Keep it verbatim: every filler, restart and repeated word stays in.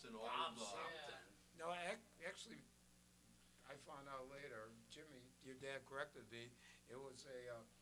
something, old, Bob uh, something. No, ac- actually, I found out later, Jimmy, your dad corrected me, it was a, uh,